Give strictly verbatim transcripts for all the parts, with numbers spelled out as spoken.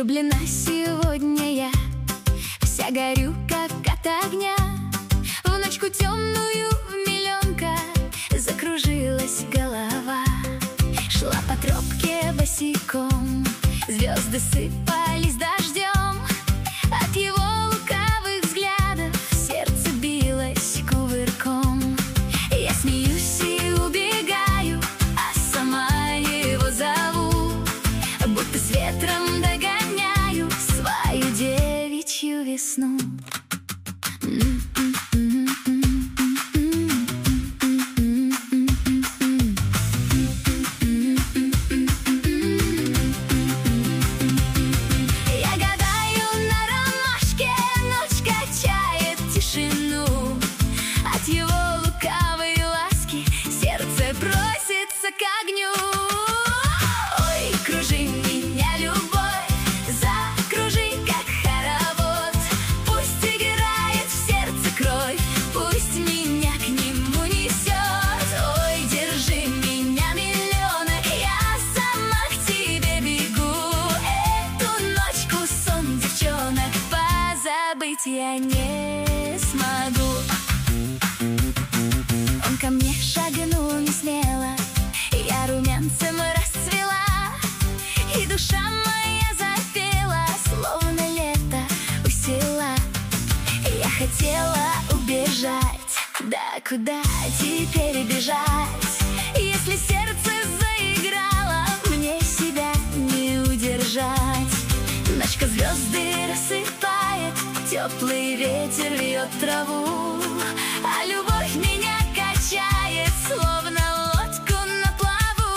Влюблена сегодня я, вся горю, как от огня. В ночку темную в миллионка закружилась голова. Шла по тропке босиком, звезды сыпались дождем. От его лукавых взглядов сердце билось кувырком. Я смеюсь и убегаю, а сама его зову, будто с ветром догоняю свою девичью весну. Я гадаю на ромашке, ночь качает тишину. От его лукавой ласки сердце просится к огню. Ой, кружи меня, любовь, закружи, как хоровод. Пусть играет в сердце кровь, пусть меня к нему несет. Ой, держи меня, миллионок, я сама к тебе бегу. Эту ночку сон девчонок позабыть я не смогу. Он ко мне шагнул не смело, я румянцем расцвела, и душа моя запела, словно лето у села. Я хотела убежать, да куда теперь бежать? Если сердце заиграло, мне себя не удержать. Ночка звезды рассыпает, теплый ветер вьет траву, а любовь меня качает, словно лодку на плаву.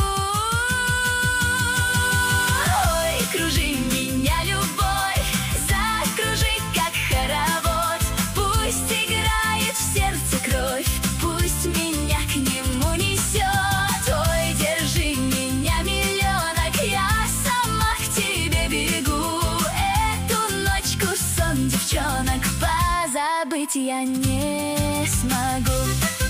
Ой, кружи меня, любовь, закружи, как хоровод. Пусть играет в сердце кровь, пусть меня к нему несет. Ой, держи меня, миллионок, я сама к тебе бегу. Эту ночку сон девчонок позабыть я не смогу.